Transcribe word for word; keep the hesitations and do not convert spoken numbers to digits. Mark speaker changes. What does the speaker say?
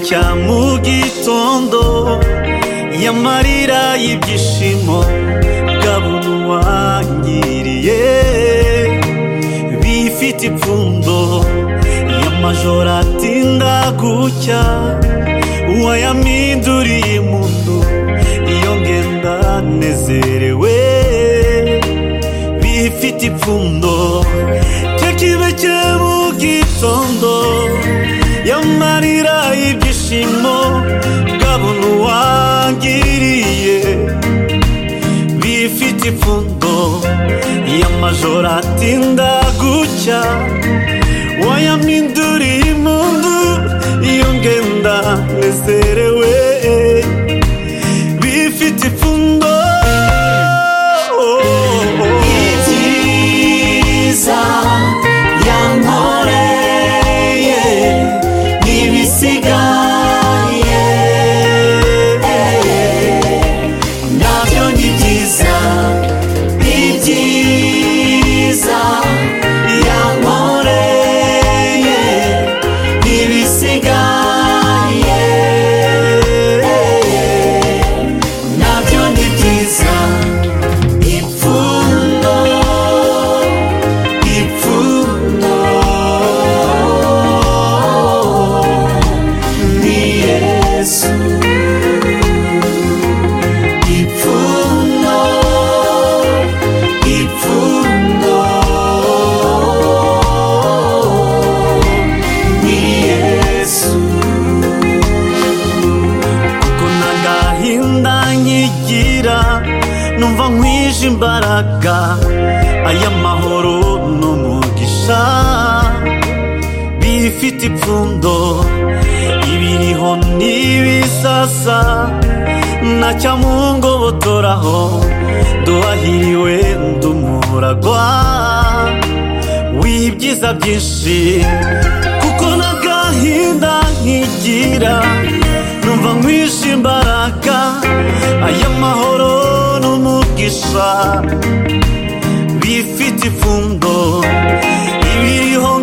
Speaker 1: gucya mu gitondo y'amarira y'ibyishimo bw'abuntu wangiriye bifite ipfundo y'amajoro atinda gucya wayaminduriye impundu iyo ngenda nezerewe bifite ipfundo cy'ikibeke mu gitondo y'amarira y'ibyishimo bw'abuntu wangiriye bifite ipfundo y'amajoro atinda gucya wayaminduriye impundu iyo ngenda nezerewe bifite ipfundo
Speaker 2: ibyiza yankoreye n'ibisigaye nabyo ni byiza ibyiza yankoreye n'ibisigaye nabyo ni byiza ipfundo ipfundo ni Yesu ipfundo ipfundo ni Yesu
Speaker 1: kuko nagahinda nkigira numva nkwije imbaraga aya mahoro n'umugisha bifite ipfundo ibiriho n'ibisasa nacyamungobotoraho duhahiriwe ndumuragwa w'ibyiza byinshi kuko nagahinda nkigira numva nkwije imbaraga aya mahoro n'umugisha bifite ipfundo ibiriho